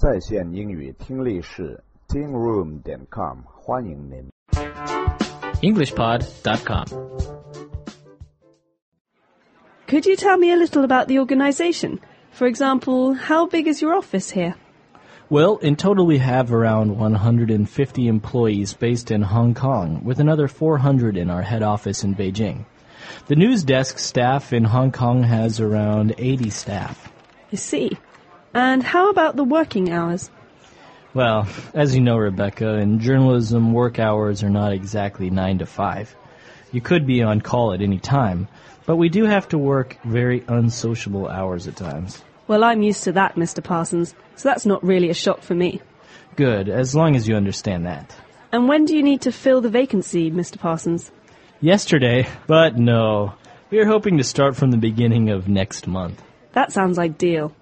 在线英语听力室 tingroom.com 欢迎您。 EnglishPod.com. Could you tell me a little about the organisation? For example, how big is your office here? Well, in total we have around 150 employees based in Hong Kong, with another 400 in our head office in Beijing. The news desk staff in Hong Kong has around 80 staff. I see. And how about the working hours? Well, as you know, Rebecca, in journalism, work hours are not exactly 9 to 5. You could be on call at any time, but we do have to work very unsociable hours at times. Well, I'm used to that, Mr. Parsons, so that's not really a shock for me. Good, as long as you understand that. And when do you need to fill the vacancy, Mr. Parsons? Yesterday, but no. We are hoping to start from the beginning of next month. That sounds ideal.